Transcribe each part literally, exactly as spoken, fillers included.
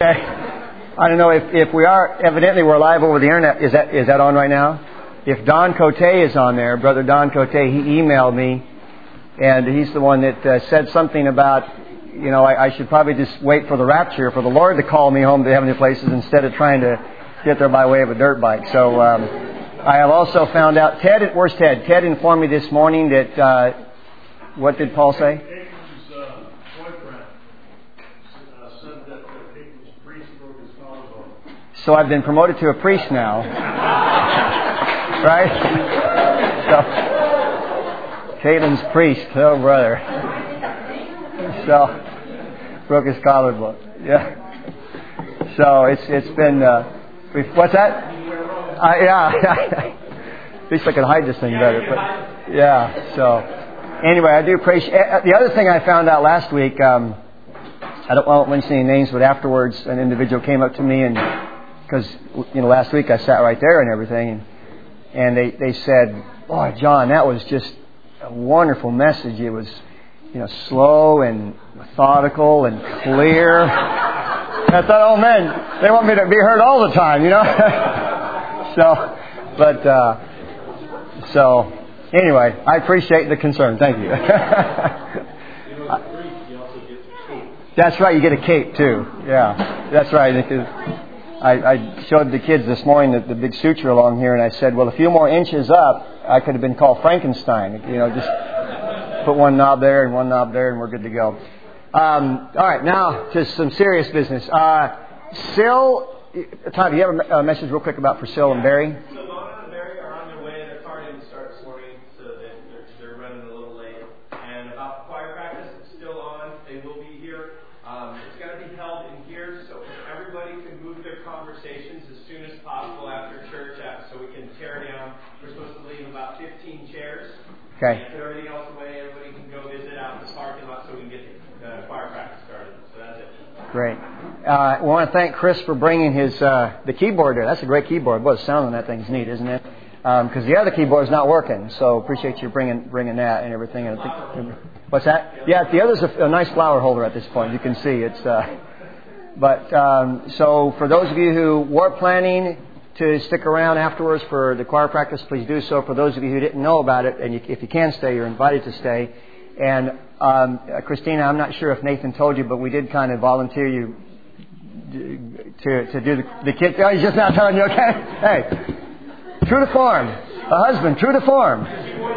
I don't know if, if we are, evidently we're live over the internet. Is that is that on right now? If Don Cote is on there, Brother Don Cote, he emailed me, and he's the one that uh, said something about, you know, I, I should probably just wait for the rapture, for the Lord to call me home to heavenly places instead of trying to get there by way of a dirt bike. So um, I have also found out, Ted, where's Ted? Ted informed me this morning that, uh, what did Paul say? So I've been promoted to a priest now. Right? So, Caitlin's priest. Oh, brother. So, broke his collarbone. Yeah. So it's it's been, uh, what's that? Uh, yeah. At least I can hide this thing better. But yeah, so anyway, I do appreciate, the other thing I found out last week, um, I don't want to mention any names, but afterwards an individual came up to me and, because, you know, last week I sat right there and everything, and, and they, they said, boy, John, that was just a wonderful message. It was, you know, slow and methodical and clear. And I thought, oh, man, they want me to be heard all the time, you know? so, but, uh, so, anyway, I appreciate the concern. Thank you. That's right, you get a cape, too. Yeah, that's right. Because I, I showed the kids this morning the, the big suture along here, and I said, well, a few more inches up, I could have been called Frankenstein. You know, just put one knob there and one knob there, and we're good to go. Um, all right, now to some serious business. Uh, Sil, Todd, do you have a, a message real quick about for Sil and Barry? So Lana and Barry are on their way. Their car didn't start this morning, so they're, they're running a little late. And about choir practice, it's still on. They will be here. Um, it's going to be held in here, so everybody can move their conversations as soon as possible after church, after, so we can tear down. We're supposed to leave about fifteen chairs. Okay. And put everything else away. Everybody can go visit out in the parking lot so we can get the uh, choir practice started. So that's it. Great. Uh, I want to thank Chris for bringing his uh, the keyboard there. That's a great keyboard. Boy, the sound on that thing's neat, isn't it? Because um, the other keyboard's not working. So appreciate you bringing bringing that and everything. And I think, what's that? Yeah, the other's a, a nice flower holder at this point. You can see it's. Uh, but um, so for those of you who were planning to stick around afterwards for the choir practice, please do so. For those of you who didn't know about it, and you, if you can stay, you're invited to stay. And um, uh, Christina, I'm not sure if Nathan told you, but we did kind of volunteer you to to do the, the kid. Oh, he's just now telling you, okay? Hey, true to form. A husband, true to form.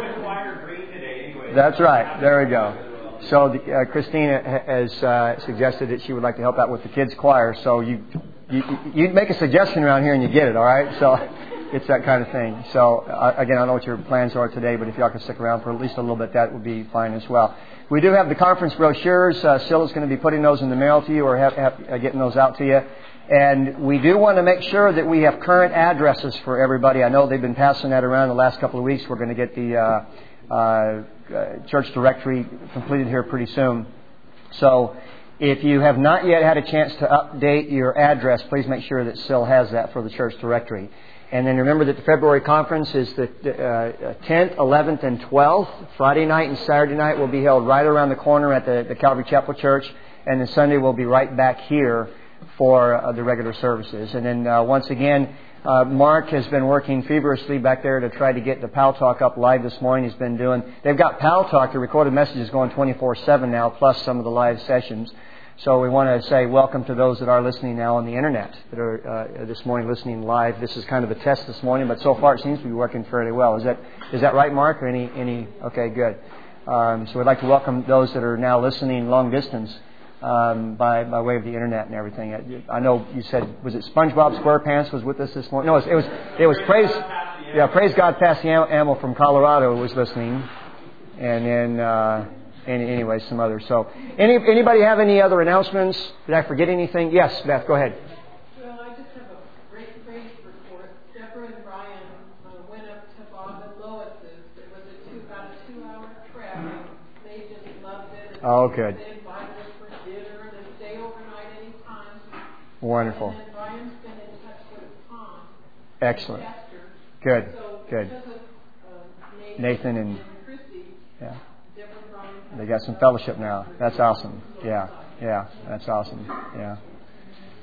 That's right. There we go. So the, uh, Christina has uh, suggested that she would like to help out with the kids' choir. So you, you you make a suggestion around here and you get it, all right? So it's that kind of thing. So uh, again, I don't know what your plans are today, but if y'all can stick around for at least a little bit, that would be fine as well. We do have the conference brochures. Uh, Sila's going to be putting those in the mail to you or have, have, uh, getting those out to you. And we do want to make sure that we have current addresses for everybody. I know they've been passing that around the last couple of weeks. We're going to get the uh, uh, church directory completed here pretty soon. So if you have not yet had a chance to update your address, please make sure that Sil has that for the church directory. And then remember that the February conference is the uh, tenth, eleventh, and twelfth. Friday night and Saturday night will be held right around the corner at the, the Calvary Chapel Church. And then Sunday we'll be right back here for uh, the regular services. And then uh, once again, uh, Mark has been working feverishly back there to try to get the Pal Talk up live this morning. He's been doing, they've got Pal Talk, the recorded messages going twenty-four seven now, plus some of the live sessions. So we want to say welcome to those that are listening now on the internet, that are uh, this morning listening live. This is kind of a test this morning, but so far it seems to be working fairly well. Is that is that right, Mark? Or any any? Okay, good. Um, so we'd like to welcome those that are now listening long distance um, by by way of the internet and everything. I know you said, was it SpongeBob SquarePants was with us this morning? No, it was it was, it was praise yeah praise God. Passy Amel from Colorado was listening, and then. Uh, And anyway, some others. So, any, anybody have any other announcements? Did I forget anything? Yes, Beth, go ahead. Well, I just have a great praise report. Deborah and Brian uh, went up to Bob and Lois's. It was a two, about a two-hour trip. They just loved it. Oh, good. They invited us for dinner and stay overnight anytime. Wonderful. And then Brian's been in touch with Tom. Excellent. Esther. Good. So Good. Because of, uh, Nathan, Nathan and, and Chrissy, yeah. Deborah and Brian. They got some fellowship now. That's awesome. Yeah, yeah, that's awesome. Yeah.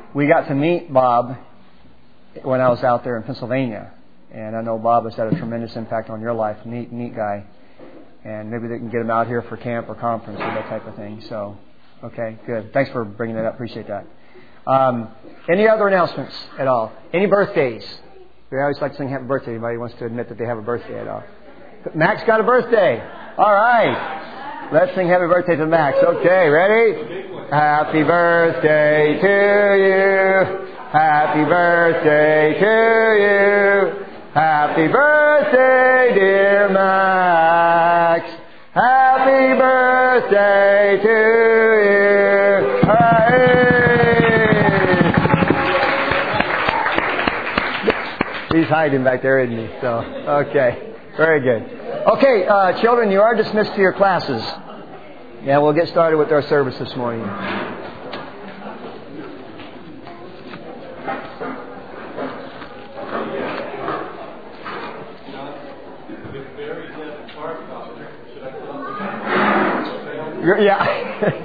we got to meet Bob when I was out there in Pennsylvania. And I know Bob has had a tremendous impact on your life. Neat, neat guy. And maybe they can get him out here for camp or conference or that type of thing. So, okay, good. Thanks for bringing that up. Appreciate that. Um, any other announcements at all? Any birthdays? We always like to sing happy birthday. Anybody wants to admit that they have a birthday at all? Max got a birthday. All right. Let's sing happy birthday to Max. Okay, ready? Happy birthday to you. Happy birthday to you. Happy birthday, dear Max. Happy birthday to you. Hey. He's hiding back there, isn't he? So, okay. Very good. Okay, uh, children, you are dismissed to your classes. Yeah, we'll get started with our service this morning. Yeah.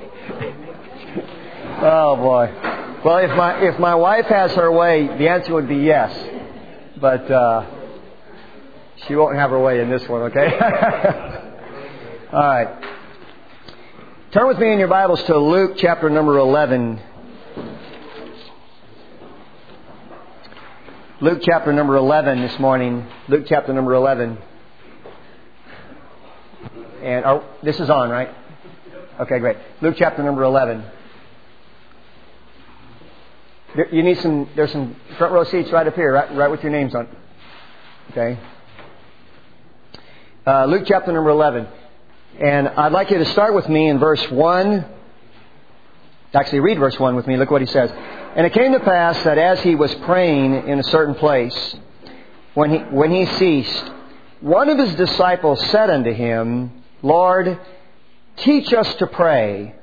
Oh boy. Well, if my if my wife has her way, the answer would be yes. But uh, she won't have her way in this one, okay? All right. Turn with me in your Bibles to Luke chapter number eleven. Luke chapter number eleven this morning. Luke chapter number eleven. And oh, this is on, right? Okay, great. Luke chapter number eleven. There, you need some, there's some front row seats right up here, right, right with your names on. Okay. Uh, Luke chapter number eleven. And I'd like you to start with me in verse one. Actually, read verse one with me. Look what he says. And it came to pass that as he was praying in a certain place, when he, when he ceased, one of his disciples said unto him, Lord, teach us to pray,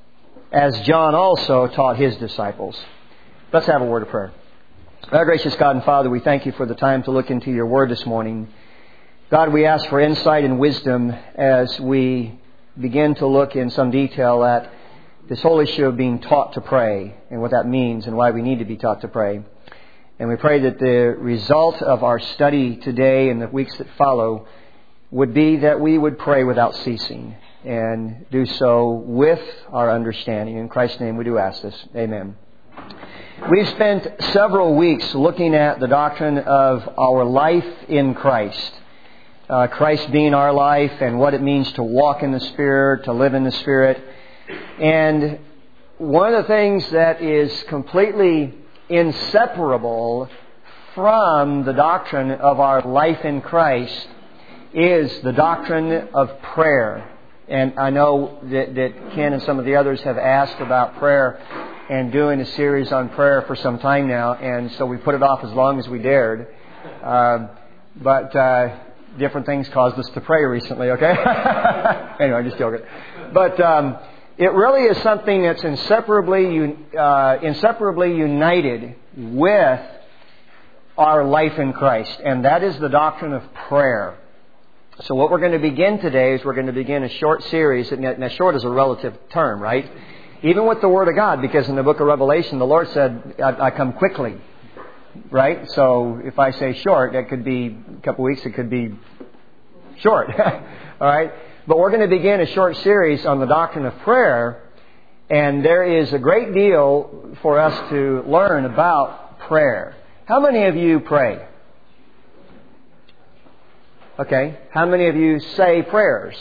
as John also taught his disciples. Let's have a word of prayer. Our gracious God and Father, we thank you for the time to look into your word this morning. God, we ask for insight and wisdom as we begin to look in some detail at this whole issue of being taught to pray and what that means and why we need to be taught to pray. And we pray that the result of our study today and the weeks that follow would be that we would pray without ceasing and do so with our understanding. In Christ's name we do ask this. Amen. We've spent several weeks looking at the doctrine of our life in Christ. Uh, Christ being our life and what it means to walk in the Spirit, to live in the Spirit. And one of the things that is completely inseparable from the doctrine of our life in Christ is the doctrine of prayer. And I know that, that Ken and some of the others have asked about prayer and doing a series on prayer for some time now. And so we put it off as long as we dared. Uh, but uh, different things caused us to pray recently, okay? Anyway, I'm just joking. But um, it really is something that's inseparably, uh, inseparably united with our life in Christ. And that is the doctrine of prayer. So what we're going to begin today is we're going to begin a short series. Now, short is a relative term, right? Even with the Word of God, because in the book of Revelation, the Lord said, I, I come quickly. Right? So if I say short, that could be a couple weeks, it could be short. All right? But we're going to begin a short series on the doctrine of prayer. And there is a great deal for us to learn about prayer. How many of you pray? Okay. How many of you say prayers?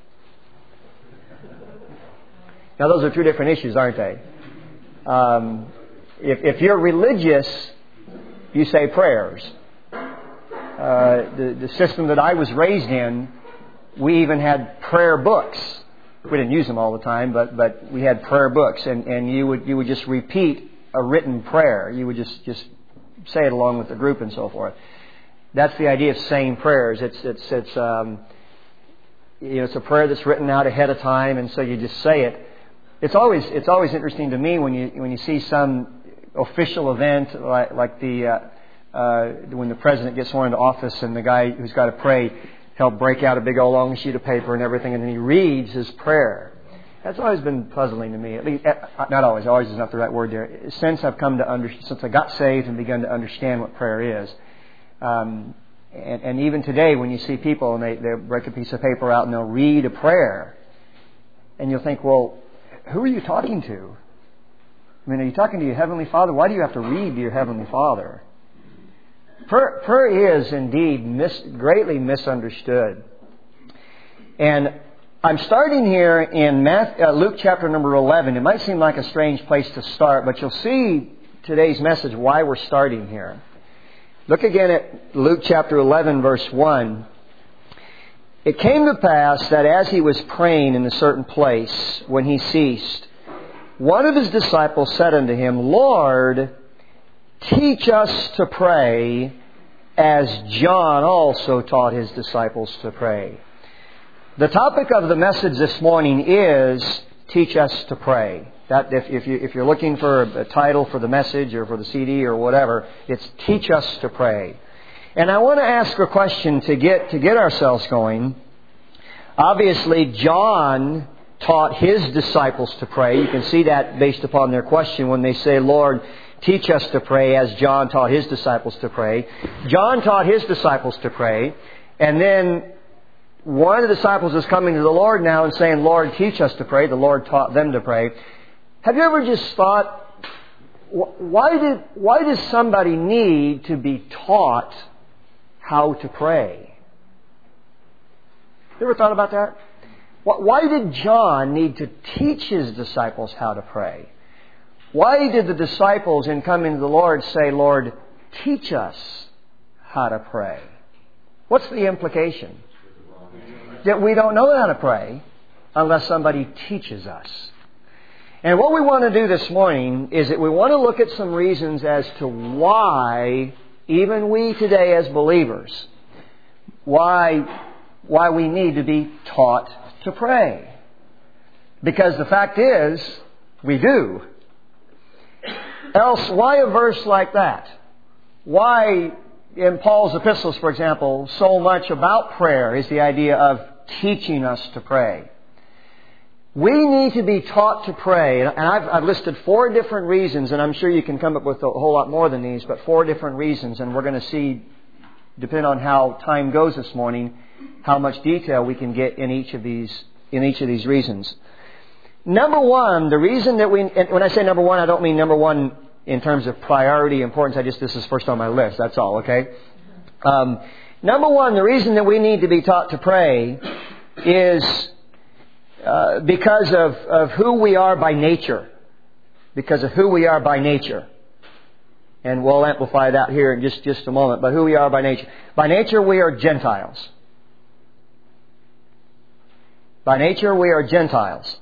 Now, those are two different issues, aren't they? Um, if, if you're religious, you say prayers. Uh, the, the system that I was raised in, we even had prayer books. We didn't use them all the time, but, but we had prayer books, and, and you would you would just repeat a written prayer. You would just, just say it along with the group and so forth. That's the idea of saying prayers. It's it's it's um, you know it's a prayer that's written out ahead of time, and so you just say it. It's always it's always interesting to me when you when you see some official event like like the uh, uh, when the president gets sworn into office and the guy who's got to pray, he'll break out a big old long sheet of paper and everything, and then he reads his prayer. That's always been puzzling to me. At least, not always. Always is not the right word there. Since I've come to under, since I got saved and begun to understand what prayer is, um, and, and even today, when you see people and they they break a piece of paper out and they'll read a prayer, and you'll think, well, who are you talking to? I mean, are you talking to your Heavenly Father? Why do you have to read to your Heavenly Father? Prayer, prayer is indeed mis, greatly misunderstood. And I'm starting here in Matthew, uh, Luke chapter number eleven. It might seem like a strange place to start, but you'll see today's message why we're starting here. Look again at Luke chapter eleven, verse one. It came to pass that as he was praying in a certain place, when he ceased, one of his disciples said unto him, Lord, teach us to pray, as John also taught his disciples to pray. The topic of the message this morning is teach us to pray. That if, if, you, if you're looking for a title for the message or for the C D or whatever, it's teach us to pray. And I want to ask a question to get to get ourselves going. Obviously, John taught his disciples to pray. You can see that based upon their question when they say, Lord, teach us to pray as John taught his disciples to pray. John taught his disciples to pray. And then one of the disciples is coming to the Lord now and saying, Lord, teach us to pray. The Lord taught them to pray. Have you ever just thought, why did why does somebody need to be taught how to pray? You ever thought about that? Why did John need to teach his disciples how to pray? Why did the disciples, in coming to the Lord, say, Lord, teach us how to pray? What's the implication? That we don't know how to pray unless somebody teaches us. And what we want to do this morning is that we want to look at some reasons as to why, even we today as believers, why, why we need to be taught to pray. Because the fact is, we do. Else, why a verse like that? Why, in Paul's epistles, for example, so much about prayer is the idea of teaching us to pray. We need to be taught to pray. And I've, I've listed four different reasons, and I'm sure you can come up with a whole lot more than these, but four different reasons. And we're going to see, depending on how time goes this morning, how much detail we can get in each of these in each of these reasons. Number one, the reason that we, and when I say number one, I don't mean number one in terms of priority, importance. I just, this is first on my list. That's all, okay? Um, number one, the reason that we need to be taught to pray is uh, because of, of who we are by nature. Because of who we are by nature. And we'll amplify that here in just, just a moment. But who we are by nature. By nature, we are Gentiles. By nature, we are Gentiles.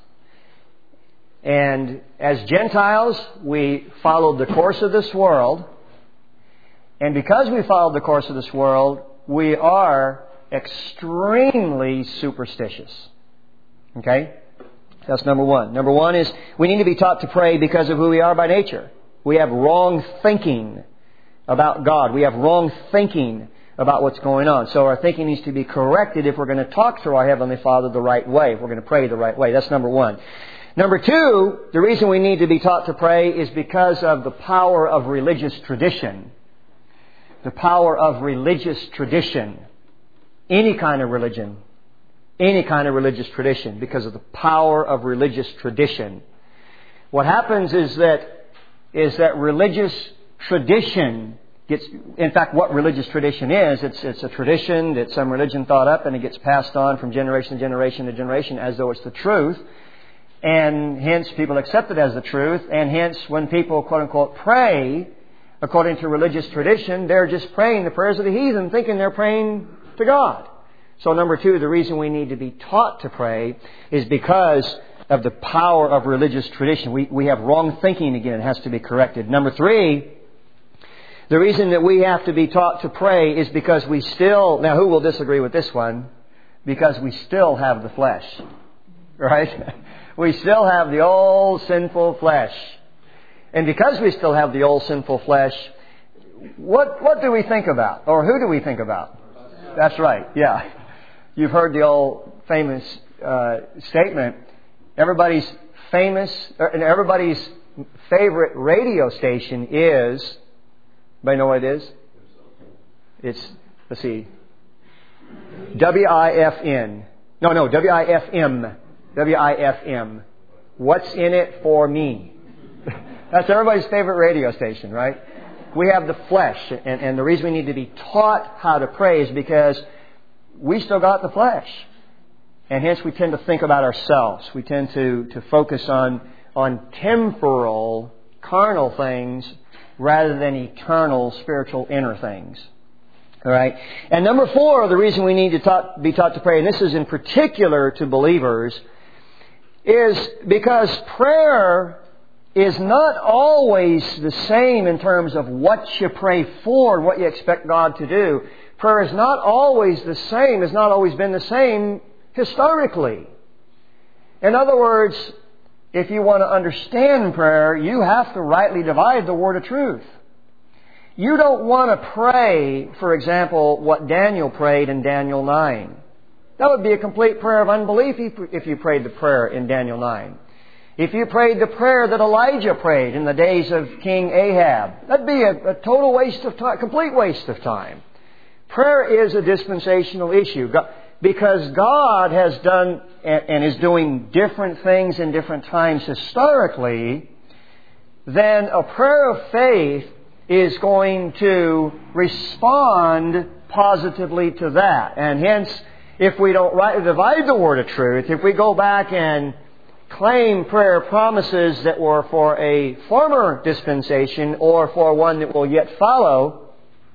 And as Gentiles, we followed the course of this world. And because we followed the course of this world, we are extremely superstitious. Okay? That's number one. Number one is we need to be taught to pray because of who we are by nature. We have wrong thinking about God. We have wrong thinking about what's going on. So our thinking needs to be corrected if we're going to talk to our Heavenly Father the right way, if we're going to pray the right way. That's number one. Number two, the reason we need to be taught to pray is because of the power of religious tradition. The power of religious tradition. Any kind of religion. Any kind of religious tradition. Because of the power of religious tradition. What happens is that, is that religious tradition gets, in fact, what religious tradition is, it's, it's a tradition that some religion thought up and it gets passed on from generation to generation to generation as though it's the truth. And hence people accept it as the truth. And hence when people, quote unquote, pray according to religious tradition, they're just praying the prayers of the heathen, thinking they're praying to God. So number two, the reason we need to be taught to pray is because of the power of religious tradition. We, we have wrong thinking again. It has to be corrected. Number three, the reason that we have to be taught to pray is because we still, now who will disagree with this one? Because we still have the flesh. Right? We still have the old sinful flesh. And because we still have the old sinful flesh, what what do we think about? Or who do we think about? That's right, yeah. You've heard the old famous uh, statement, everybody's famous, and everybody's favorite radio station is, anybody know what it is? It's, let's see, W I F N. No, no, W I F M. W I F M. What's in it for me? That's everybody's favorite radio station, right? We have the flesh, and, and the reason we need to be taught how to pray is because we still got the flesh. And hence we tend to think about ourselves. We tend to, to focus on, on temporal, carnal things rather than eternal, spiritual, inner things. All right? And number four, the reason we need to taught, be taught to pray, and this is in particular to believers, is because prayer is not always the same in terms of what you pray for and what you expect God to do. Prayer is not always the same, has not always been the same historically. In other words, if you want to understand prayer, you have to rightly divide the word of truth. You don't want to pray, for example, what Daniel prayed in Daniel nine. That would be a complete prayer of unbelief if you prayed the prayer in Daniel nine. If you prayed the prayer that Elijah prayed in the days of King Ahab, that'd be a, a total waste of time, complete waste of time. Prayer is a dispensational issue because God has done and is doing different things in different times historically. Then a prayer of faith is going to respond positively to that. And hence, if we don't rightly divide the word of truth, if we go back and claim prayer promises that were for a former dispensation or for one that will yet follow,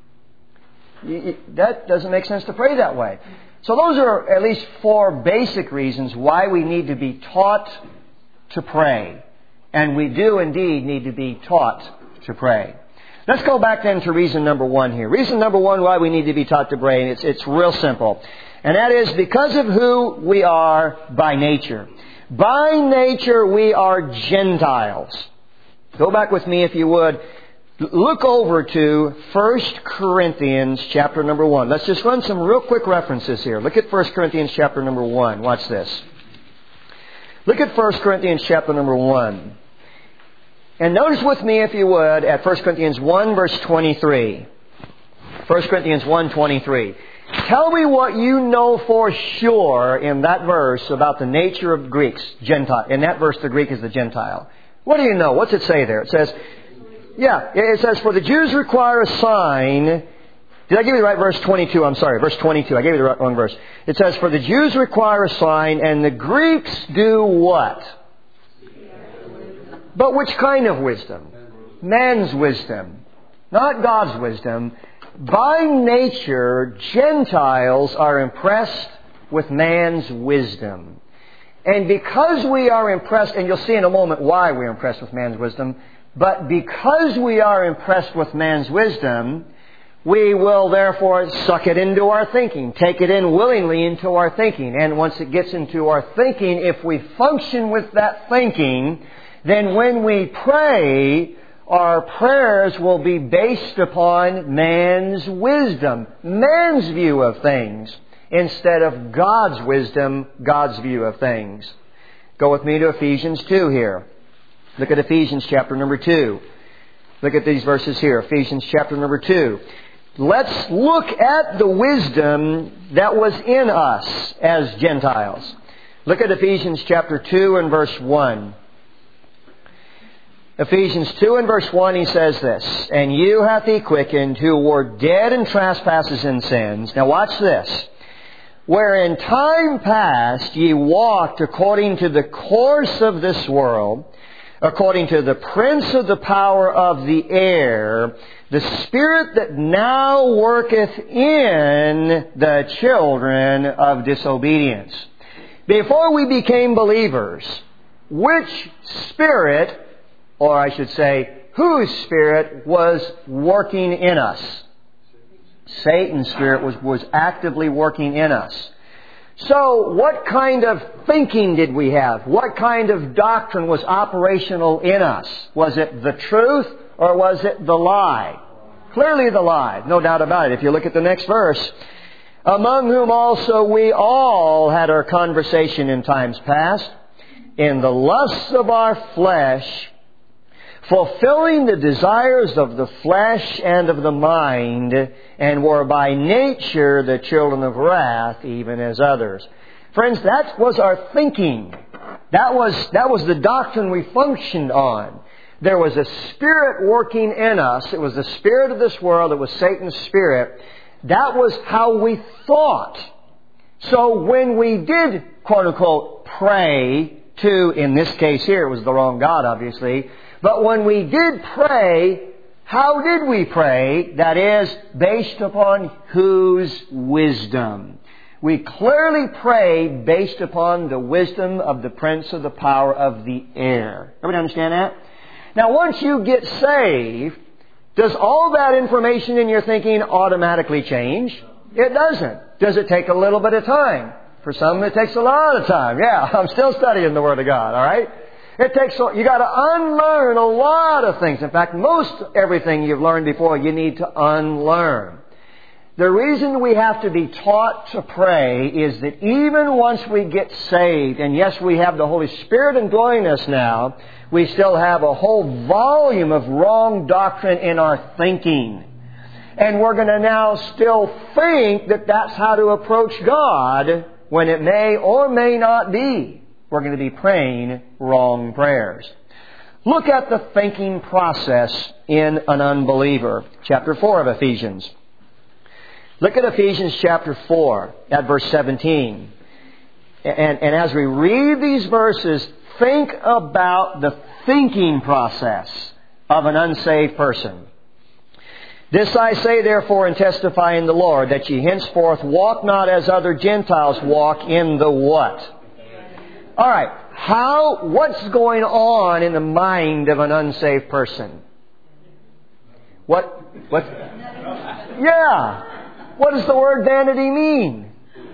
that doesn't make sense to pray that way. So those are at least four basic reasons why we need to be taught to pray. And we do indeed need to be taught to pray. Let's go back then to reason number one here. Reason number one why we need to be taught to pray, and it's, it's real simple. And that is because of who we are by nature. By nature, we are Gentiles. Go back with me, if you would. Look over to First Corinthians chapter number one. Let's just run some real quick references here. Look at First Corinthians chapter number one. Watch this. Look at First Corinthians chapter number one. And notice with me, if you would, at First Corinthians one, verse twenty-three. First Corinthians one, twenty-three. Tell me what you know for sure in that verse about the nature of Greeks, Gentile. In that verse, the Greek is the Gentile. What do you know? What's it say there? It says, yeah, it says, for the Jews require a sign. Did I give you the right verse? twenty-two, I'm sorry, verse twenty-two. I gave you the wrong verse. It says, for the Jews require a sign, and the Greeks do what? But which kind of wisdom? Man's wisdom. Not God's wisdom. By nature, Gentiles are impressed with man's wisdom. And because we are impressed, and you'll see in a moment why we're impressed with man's wisdom, but because we are impressed with man's wisdom, we will therefore suck it into our thinking, take it in willingly into our thinking. And once it gets into our thinking, if we function with that thinking, then when we pray, our prayers will be based upon man's wisdom, man's view of things, instead of God's wisdom, God's view of things. Go with me to Ephesians two here. Look at Ephesians chapter number two. Look at these verses here. Ephesians chapter number two. Let's look at the wisdom that was in us as Gentiles. Look at Ephesians chapter two and verse one. Ephesians two and verse one, he says this, and you hath he quickened who were dead in trespasses and sins. Now watch this. Where in time past ye walked according to the course of this world, according to the prince of the power of the air, the spirit that now worketh in the children of disobedience. Before we became believers, which spirit, or I should say, whose spirit was working in us? Satan's spirit was, was actively working in us. So what kind of thinking did we have? What kind of doctrine was operational in us? Was it the truth or was it the lie? Clearly the lie, no doubt about it. If you look at the next verse, among whom also we all had our conversation in times past, in the lusts of our flesh, fulfilling the desires of the flesh and of the mind, and were by nature the children of wrath, even as others. Friends, that was our thinking. That was, that was the doctrine we functioned on. There was a spirit working in us. It was the spirit of this world. It was Satan's spirit. That was how we thought. So when we did, quote unquote, pray to, in this case here, it was the wrong God, obviously. But when we did pray, how did we pray? That is, based upon whose wisdom? We clearly prayed based upon the wisdom of the prince of the power of the air. Everybody understand that? Now, once you get saved, does all that information in your thinking automatically change? It doesn't. Does it take a little bit of time? For some, it takes a lot of time. Yeah, I'm still studying the Word of God, all right? It takes, you got to unlearn a lot of things. In fact, most everything you've learned before, you need to unlearn. The reason we have to be taught to pray is that even once we get saved, and yes, we have the Holy Spirit indwelling us now, we still have a whole volume of wrong doctrine in our thinking. And we're going to now still think that that's how to approach God when it may or may not be. We're going to be praying wrong prayers. Look at the thinking process in an unbeliever. Chapter four of Ephesians. Look at Ephesians chapter four at verse seventeen. And, and as we read these verses, think about the thinking process of an unsaved person. This I say therefore and testify in the Lord, that ye henceforth walk not as other Gentiles walk in the what? All right. How, what's going on in the mind of an unsaved person? What, what? Yeah. What does the word vanity mean?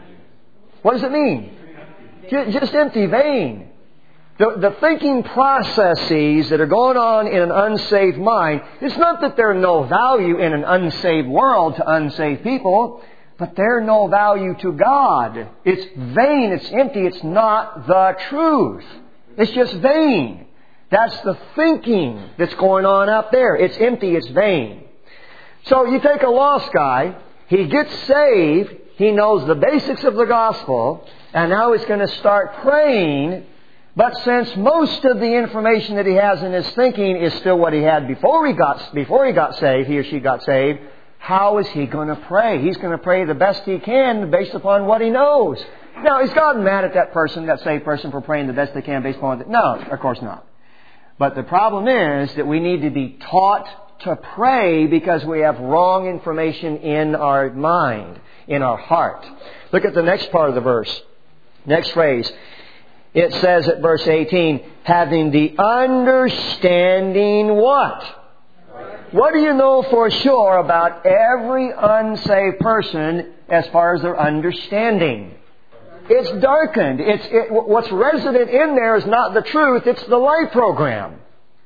What does it mean? Just empty, vain. The, the thinking processes that are going on in an unsaved mind, it's not that there's no value in an unsaved world to unsaved people, but they're no value to God. It's vain, it's empty, it's not the truth. It's just vain. That's the thinking that's going on up there. It's empty, it's vain. So you take a lost guy, he gets saved, he knows the basics of the gospel, and now he's going to start praying. But since most of the information that he has in his thinking is still what he had before he got before he got saved, he or she got saved, how is he going to pray? He's going to pray the best he can based upon what he knows. Now, is God mad at that person, that saved person, for praying the best they can based upon that? No, of course not. But the problem is that we need to be taught to pray because we have wrong information in our mind, in our heart. Look at the next part of the verse. Next phrase. It says at verse eighteen, having the understanding what? What do you know for sure about every unsaved person as far as their understanding? It's darkened. It's it, what's resident in there is not the truth, it's the light program.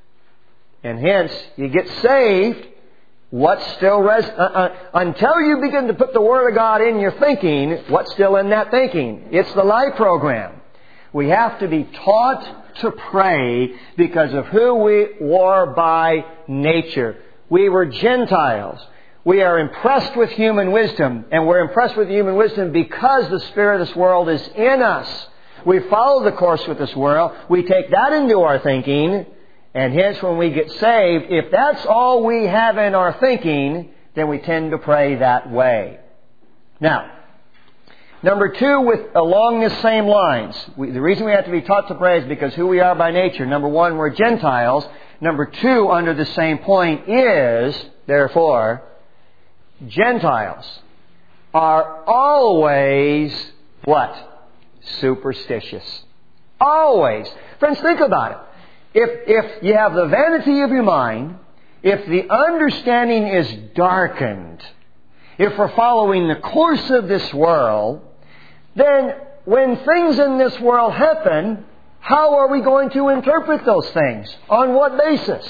And hence, you get saved, what's still res- uh, uh, until you begin to put the Word of God in your thinking, what's still in that thinking? It's the light program. We have to be taught to pray because of who we were by nature. We were Gentiles. We are impressed with human wisdom, and we're impressed with human wisdom because the spirit of this world is in us. We follow the course with this world. We take that into our thinking, and hence when we get saved, if that's all we have in our thinking, then we tend to pray that way. Now, number two, with along the same lines. We, the reason we have to be taught to pray is because who we are by nature. Number one, we're Gentiles. Number two, under the same point is, therefore, Gentiles are always what? Superstitious. Always. Friends, think about it. If, if you have the vanity of your mind, if the understanding is darkened, if we're following the course of this world, then when things in this world happen, how are we going to interpret those things? On what basis?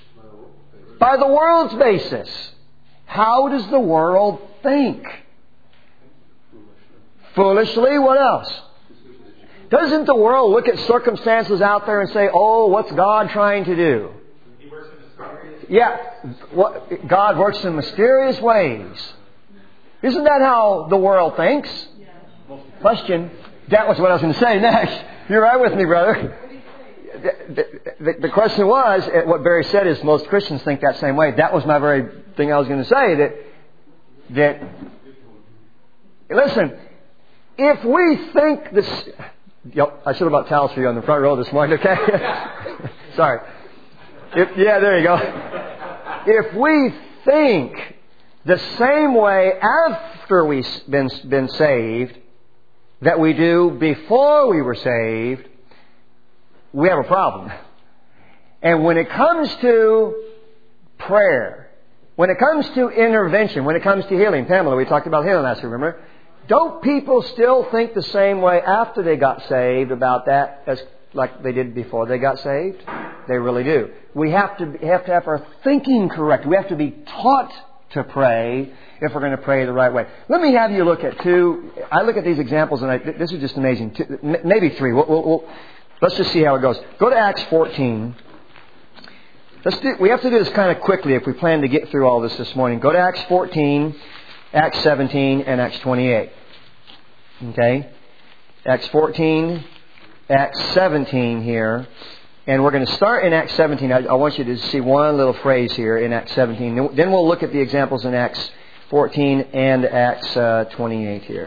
By the world's basis. How does the world think? Foolishly. What else? Doesn't the world look at circumstances out there and say, oh, what's God trying to do? He works in mysterious ways. Yeah, what, God works in mysterious ways. Isn't that how the world thinks? Question. That was what I was going to say next. You're right with me, brother. The, the, the question was, what Barry said is most Christians think that same way. That was my very thing I was going to say. That, that listen, if we think this... Yep, I should have brought towels for you on the front row this morning, okay? Sorry. If, yeah, there you go. If we think the same way after we've been, been saved that we do before we were saved, we have a problem. And when it comes to prayer, when it comes to intervention, when it comes to healing, Pamela, we talked about healing last week, remember? Don't people still think the same way after they got saved about that as like they did before they got saved? They really do. We have to have to have our thinking correct. We have to be taught to pray if we're going to pray the right way. Let me have you look at two. I look at these examples and I, this is just amazing. Two, maybe three. We'll, we'll, we'll, let's just see how it goes. Go to Acts fourteen. Let's do, we have to do this kind of quickly if we plan to get through all this this morning. Go to Acts fourteen, Acts seventeen, and Acts twenty-eight. Okay? Acts fourteen, Acts seventeen here. And we're going to start in Acts seventeen. I, I want you to see one little phrase here in Acts seventeen. Then we'll look at the examples in Acts fourteen and Acts uh, twenty-eight here.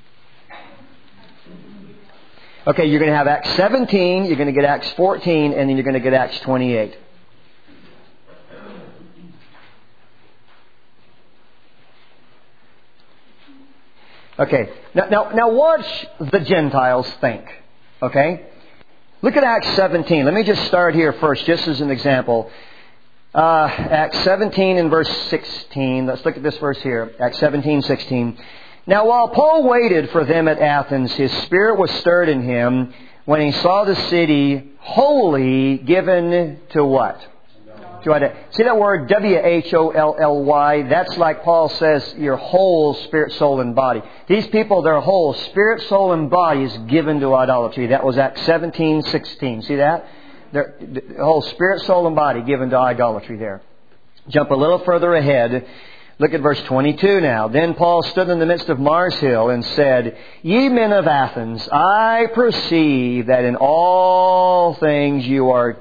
Okay, you're going to have Acts seventeen, you're going to get Acts fourteen, and then you're going to get Acts twenty-eight. Okay, now, now, now watch the Gentiles think. Okay? Look at Acts seventeen. Let me just start here first, just as an example. Uh, Acts seventeen and verse sixteen. Let's look at this verse here. Acts seventeen, sixteen. Now while Paul waited for them at Athens, his spirit was stirred in him when he saw the city wholly given to what? To identity. See that word W H O L L Y? That's like Paul says, your whole spirit, soul, and body. These people, their whole spirit, soul, and body is given to idolatry. That was Acts seventeen, sixteen. See that? Their the whole spirit, soul, and body given to idolatry there. Jump a little further ahead. Look at verse twenty-two now. Then Paul stood in the midst of Mars Hill and said, Ye men of Athens, I perceive that in all things you are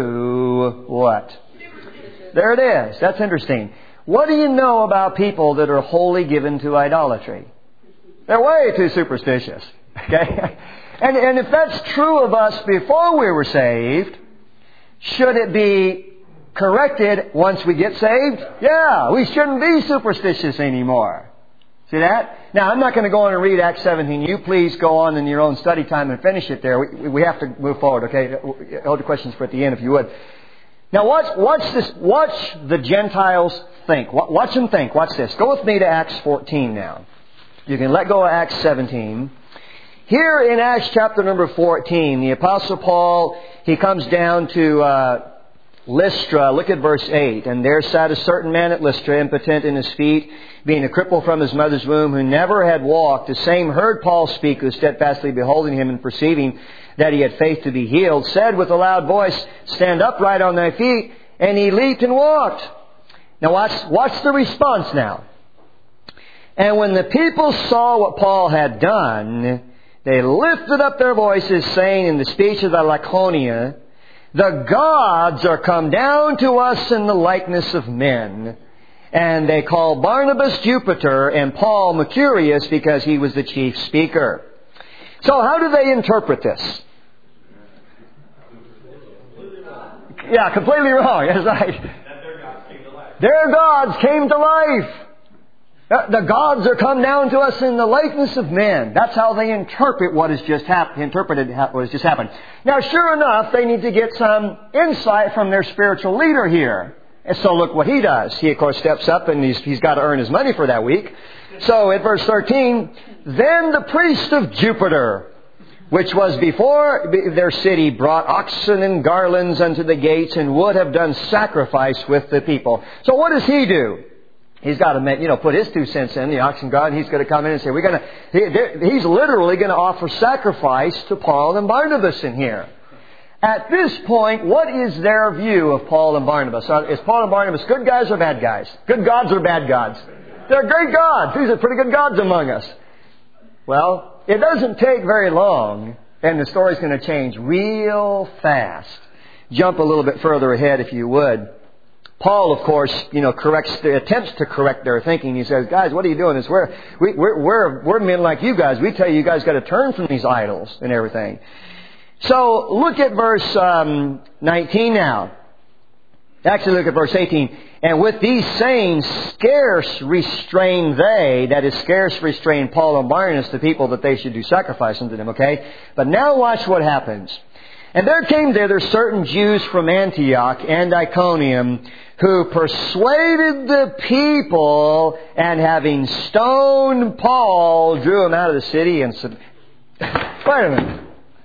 too, what? There it is. That's interesting. What do you know about people that are wholly given to idolatry? They're way too superstitious. Okay? And, and if that's true of us before we were saved, should it be corrected once we get saved? Yeah, we shouldn't be superstitious anymore. See that? Now, I'm not going to go on and read Acts seventeen. You please go on in your own study time and finish it there. We, we have to move forward, okay? Hold the questions for at the end if you would. Now watch, watch this, watch the Gentiles think. Watch them think. Watch this. Go with me to Acts fourteen now. You can let go of Acts seventeen. Here in Acts chapter number fourteen, the Apostle Paul, he comes down to uh, Lystra. Look at verse eight. And there sat a certain man at Lystra, impotent in his feet, being a cripple from his mother's womb, who never had walked. The same heard Paul speak, who steadfastly beholding him and perceiving that he had faith to be healed, said with a loud voice, Stand upright on thy feet. And he leaped and walked. Now watch, watch the response now. And when the people saw what Paul had done, they lifted up their voices, saying in the speech of the Laconia, The gods are come down to us in the likeness of men. And they called Barnabas Jupiter and Paul Mercurius because he was the chief speaker. So how do they interpret this? Yeah, completely wrong. That's right. Their gods came to life. The gods are come down to us in the likeness of men. That's how they interpret what has just happened. Interpreted what has just happened. Now, sure enough, they need to get some insight from their spiritual leader here. And so look what he does. He, of course, steps up and he's, he's got to earn his money for that week. So at verse thirteen, Then the priest of Jupiter, which was before their city, brought oxen and garlands unto the gates and would have done sacrifice with the people. So what does he do? He's got to make, you know, put his two cents in, the oxen god, and he's going to come in and say, we're going to, he, he's literally going to offer sacrifice to Paul and Barnabas in here. At this point, what is their view of Paul and Barnabas? Is Paul and Barnabas good guys or bad guys? Good gods or bad gods? They're great gods. These are pretty good gods among us. Well, it doesn't take very long, and the story's going to change real fast. Jump a little bit further ahead, if you would. Paul, of course, you know, corrects, attempts to correct their thinking. He says, guys, what are you doing? This we're, we, we're, we're, we're men like you guys. We tell you, you guys got to turn from these idols and everything. So look at verse um, nineteen now. Actually, look at verse eighteen. And with these sayings, scarce restrained they, that is, scarce restrained Paul and Barnabas, the people that they should do sacrifice unto them, okay? But now watch what happens. And there came thither certain Jews from Antioch and Iconium, who persuaded the people, and having stoned Paul, drew him out of the city and said, wait a minute.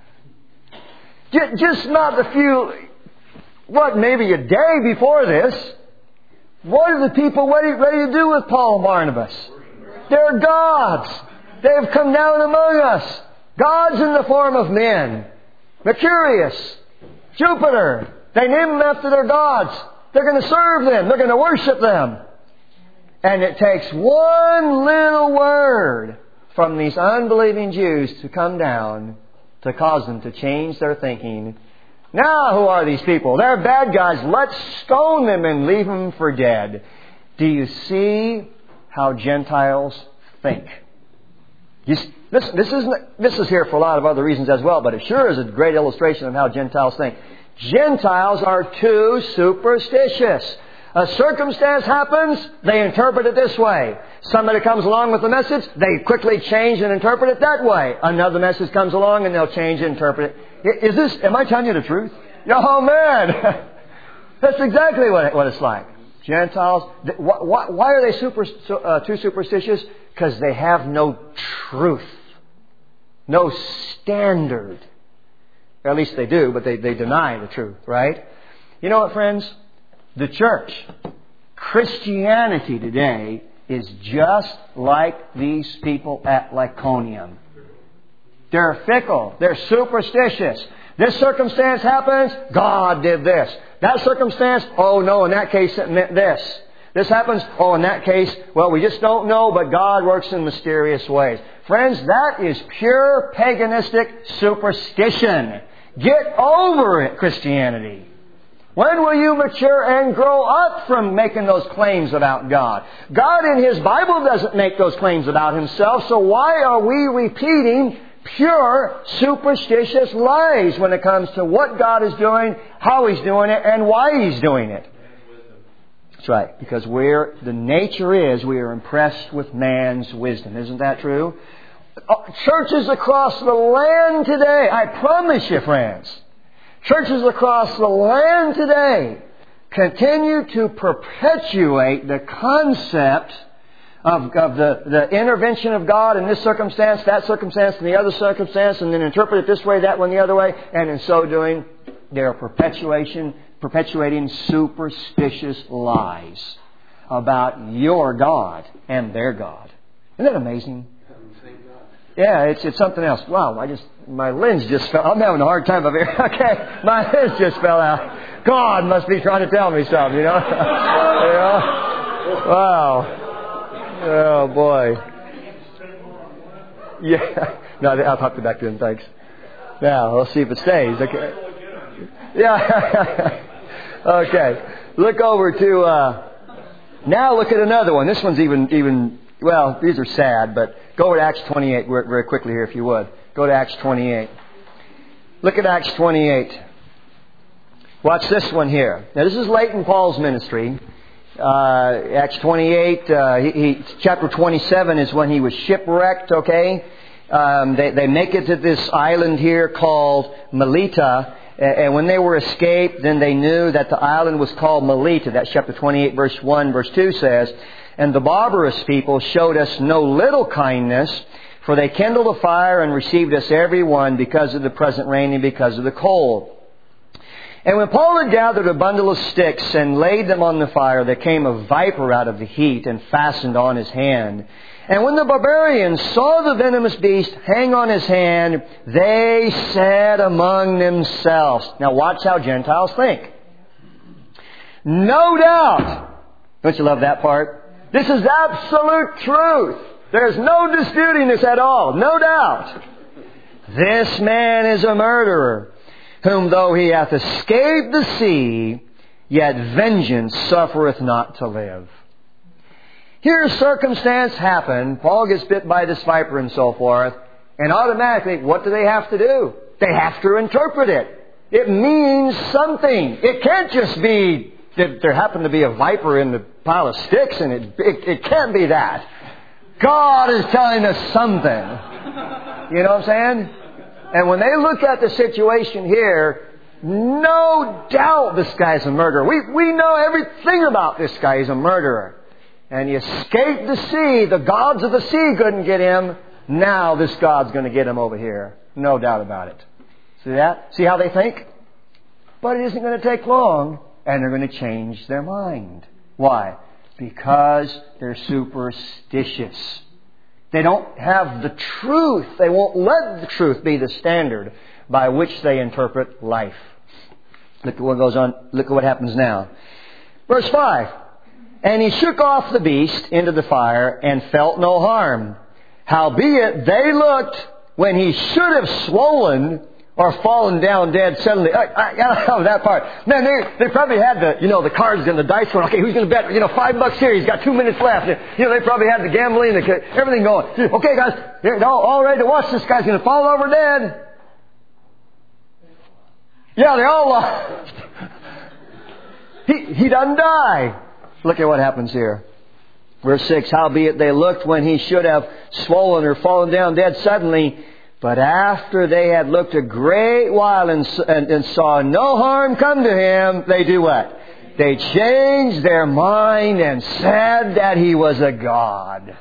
Just not a few, what, maybe a day before this, what are the people ready, ready to do with Paul and Barnabas? They're gods. They have come down among us. Gods in the form of men. Mercurius, Jupiter. They name them after their gods. They're going to serve them. They're going to worship them. And it takes one little word from these unbelieving Jews to come down to cause them to change their thinking. Now, who are these people? They're bad guys. Let's stone them and leave them for dead. Do you see how Gentiles think? You, this, this, isn't, this is here for a lot of other reasons as well, but it sure is a great illustration of how Gentiles think. Gentiles are too superstitious. A circumstance happens, they interpret it this way. Somebody comes along with a message, they quickly change and interpret it that way. Another message comes along and they'll change and interpret it. Is this, am I telling you the truth? Oh man! That's exactly what, it, what it's like. Gentiles, why, why are they super, uh, too superstitious? Because they have no truth. No standard. Or at least they do, but they, they deny the truth, right? You know what, friends? The church, Christianity today, is just like these people at Lyconium. They're fickle. They're superstitious. This circumstance happens, God did this. That circumstance, oh no, in that case it meant this. This happens, oh in that case, well we just don't know, but God works in mysterious ways. Friends, that is pure paganistic superstition. Get over it, Christianity. When will you mature and grow up from making those claims about God? God in His Bible doesn't make those claims about Himself, so why are we repeating pure superstitious lies when it comes to what God is doing, how He's doing it, and why He's doing it? That's right, because we're, the nature is we are impressed with man's wisdom. Isn't that true? Churches across the land today, I promise you, friends, churches across the land today continue to perpetuate the concept of, of the, the intervention of God in this circumstance, that circumstance, and the other circumstance, and then interpret it this way, that one, the other way, and in so doing, they are perpetuation, perpetuating superstitious lies about your God and their God. Isn't that amazing? Yeah, it's it's something else. Wow, I just my lens just fell. I'm having a hard time up here. Okay, my lens just fell out. God must be trying to tell me something, you know. You know? Wow. Oh boy. Yeah. No, I'll pop it back in. Thanks. Now let's see if it stays. Okay. Yeah. Okay. Look over to. Uh, now look at another one. This one's even even. Well, these are sad, but go to Acts twenty-eight very quickly here, if you would. Go to Acts twenty-eight. Look at Acts twenty-eight. Watch this one here. Now, this is late in Paul's ministry. Uh, Acts twenty-eight, uh, he, he, chapter twenty-seven is when he was shipwrecked, okay? Um, they, they make it to this island here called Melita. And when they were escaped, then they knew that the island was called Melita. That's chapter twenty-eight, verse one, verse two says, "And the barbarous people showed us no little kindness, for they kindled a fire and received us every one because of the present rain and because of the cold. And when Paul had gathered a bundle of sticks and laid them on the fire, there came a viper out of the heat and fastened on his hand. And when the barbarians saw the venomous beast hang on his hand, they said among themselves. Now watch how Gentiles think. No doubt. Don't you love that part? This is absolute truth. There's no disputing this at all. No doubt. This man is a murderer, whom though he hath escaped the sea, yet vengeance suffereth not to live. Here a circumstance happened. Paul gets bit by this viper and so forth. And automatically, what do they have to do? They have to interpret it. It means something. It can't just be that there happened to be a viper in the pile of sticks, and it, it, it can't be that. God is telling us something. You know what I'm saying? And when they look at the situation here, no doubt this guy's a murderer. We, we know everything about this guy. He's a murderer. And he escaped the sea. The gods of the sea couldn't get him. Now this God's going to get him over here. No doubt about it. See that? See how they think? But it isn't going to take long. And they're going to change their mind. Why? Because they're superstitious. They don't have the truth. They won't let the truth be the standard by which they interpret life. Look at what goes on. Look at what happens now. Verse five. And he shook off the beast into the fire and felt no harm. Howbeit they looked when he should have swollen or fallen down dead suddenly. I, I, I love that part. Man, they, they probably had the, you know, the cards and the dice going. Okay, who's going to bet, you know, five bucks here. He's got two minutes left. You know, they probably had the gambling, the, everything going. Okay, guys, they're all, all ready to watch. This guy's going to fall over dead. Yeah, they all lost. he, he doesn't die. Look at what happens here. Verse six, howbeit they looked when he should have swollen or fallen down dead suddenly, but after they had looked a great while and, and, and saw no harm come to him, they do what? They changed their mind and said that he was a god.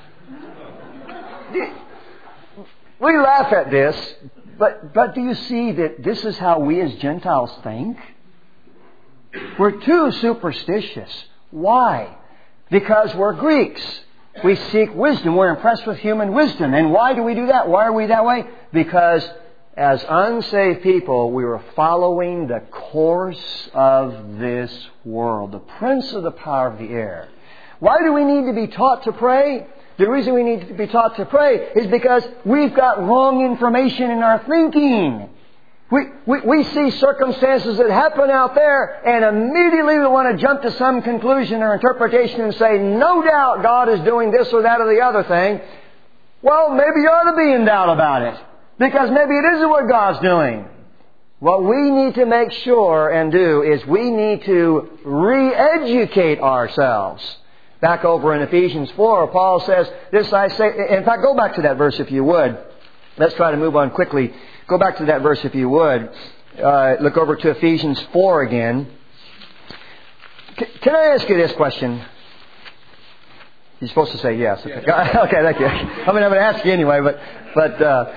We laugh at this, but, but do you see that this is how we as Gentiles think? We're too superstitious. Why? Because we're Greeks. We seek wisdom. We're impressed with human wisdom. And why do we do that? Why are we that way? Because as unsaved people, we were following the course of this world, the prince of the power of the air. Why do we need to be taught to pray? The reason we need to be taught to pray is because we've got wrong information in our thinking. We, we, we see circumstances that happen out there, and immediately we want to jump to some conclusion or interpretation and say, no doubt God is doing this or that or the other thing. Well, maybe you ought to be in doubt about it, because maybe it isn't what God's doing. What we need to make sure and do is we need to re-educate ourselves. Back over in Ephesians four, Paul says, this I say, in fact, go back to that verse if you would. Let's try to move on quickly. Go back to that verse if you would. Uh, look over to Ephesians four again. C- can I ask you this question? You're supposed to say yes. Okay, okay thank you. I mean, I'm going to ask you anyway, but but uh,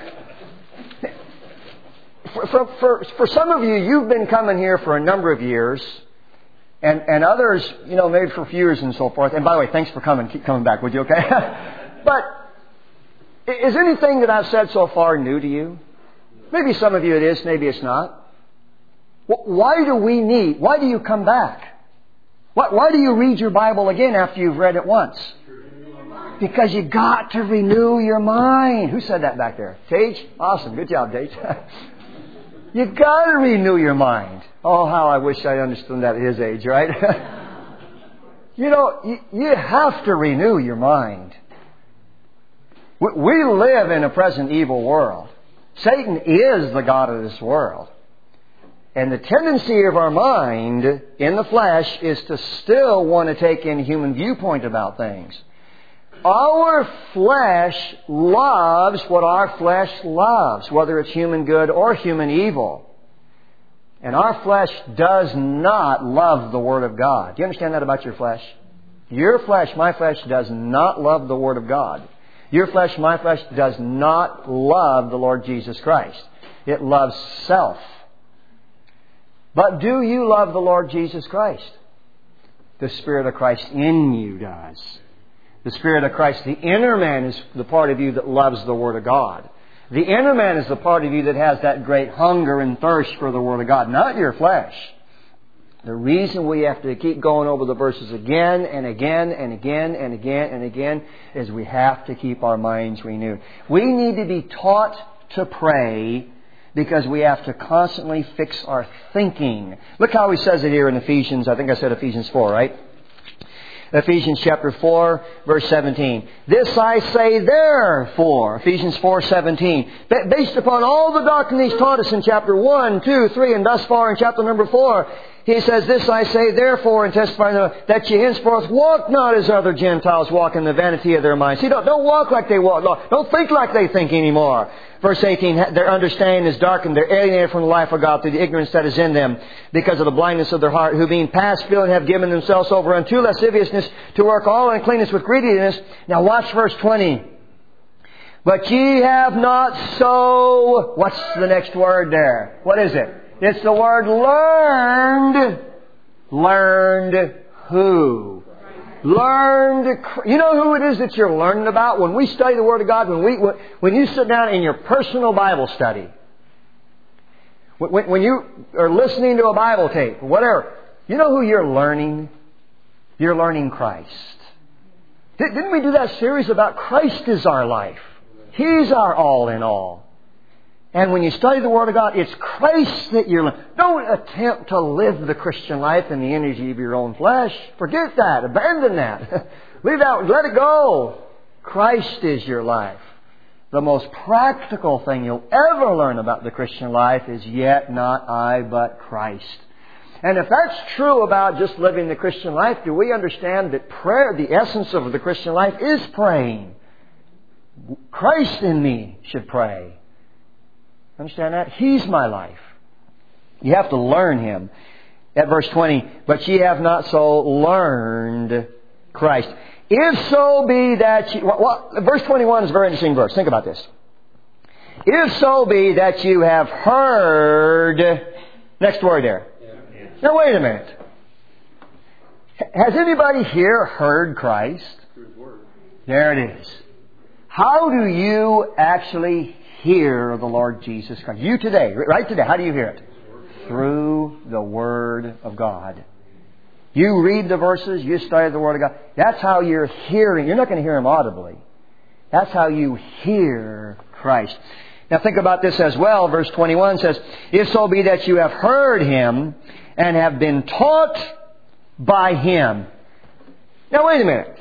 for, for for for some of you, you've been coming here for a number of years, and and others, you know, maybe for a few years and so forth. And by the way, thanks for coming. Keep coming back, would you? Okay. But is anything that I've said so far new to you? Maybe some of you it is, maybe it's not. Why do we need, why do you come back? Why do you read your Bible again after you've read it once? Because you got to renew your mind. Who said that back there? Tage? Awesome. Good job, Tage. You got to renew your mind. Oh, how I wish I understood that at his age, right? You know, you, you have to renew your mind. We, we live in a present evil world. Satan is the god of this world. And the tendency of our mind in the flesh is to still want to take in human viewpoint about things. Our flesh loves what our flesh loves, whether it's human good or human evil. And our flesh does not love the Word of God. Do you understand that about your flesh? Your flesh, my flesh, does not love the Word of God. Your flesh, my flesh, does not love the Lord Jesus Christ. It loves self. But do you love the Lord Jesus Christ? The Spirit of Christ in you does. The Spirit of Christ, the inner man, is the part of you that loves the Word of God. The inner man is the part of you that has that great hunger and thirst for the Word of God, not your flesh. The reason we have to keep going over the verses again and again and again and again and again is we have to keep our minds renewed. We need to be taught to pray because we have to constantly fix our thinking. Look how he says it here in Ephesians. I think I said Ephesians four, right? Ephesians chapter four, verse seventeen. This I say therefore, Ephesians four seventeen. Based upon all the doctrine He's taught us in chapter one, two, three, and thus far in chapter number four, He says, this I say therefore, and testify that ye henceforth walk not as other Gentiles walk in the vanity of their minds. See, don't, don't walk like they walk. Don't think like they think anymore. Verse eighteen, their understanding is darkened. They're alienated from the life of God through the ignorance that is in them because of the blindness of their heart, who being past feeling have given themselves over unto lasciviousness to work all uncleanness with greediness. Now watch verse twenty. But ye have not so... What's the next word there? What is it? It's the word learned. Learned who? Learned. You know who it is that you're learning about? When we study the Word of God, when we when you sit down in your personal Bible study, when, when you are listening to a Bible tape, whatever, you know who you're learning? You're learning Christ. Didn't we do that series about Christ is our life? He's our all in all. And when you study the Word of God, it's Christ that you're learning. Don't attempt to live the Christian life in the energy of your own flesh. Forget that. Abandon that. Leave that. Let it go. Christ is your life. The most practical thing you'll ever learn about the Christian life is, yet not I, but Christ. And if that's true about just living the Christian life, do we understand that prayer, the essence of the Christian life, is praying? Christ in me should pray. Understand that? He's my life. You have to learn Him. At verse twenty, but ye have not so learned Christ. If so be that you... Well, verse twenty-one is a very interesting verse. Think about this. If so be that you have heard... Next word there. Yeah. Now wait a minute. Has anybody here heard Christ? There it is. How do you actually hear the Lord Jesus Christ? You today, right today, how do you hear it? Through the Word of God. You read the verses, you study the Word of God. That's how you're hearing. You're not going to hear Him audibly. That's how you hear Christ. Now think about this as well. Verse twenty-one says, if so be that you have heard Him and have been taught by Him. Now wait a minute.